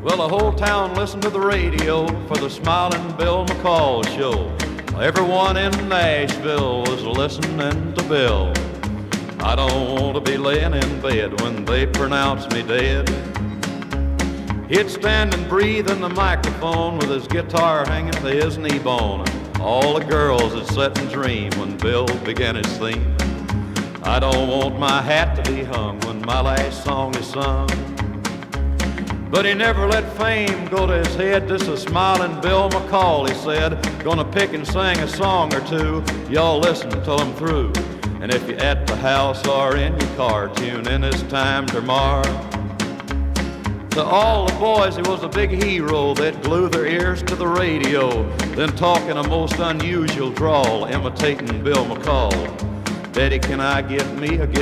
Well, the whole town listened to the radio for the Smiling Bill McCall show. Everyone in Nashville was listening to Bill. I don't want to be laying in bed when they pronounce me dead. He'd stand and breathe in the microphone with his guitar hanging to his knee bone. All the girls would sit and dream when Bill began his theme. I don't want my hat to be hung when my last song is sung. But he never let fame go to his head. This is Smiling Bill McCall, he said. Gonna pick and sing a song or two. Y'all listen till I'm through. And if you're at the house or in your car, tune in this time tomorrow. To all the boys, he was a big hero. They'd glue their ears to the radio, then talk in a most unusual drawl, imitating Bill McCall. Daddy, can I get me a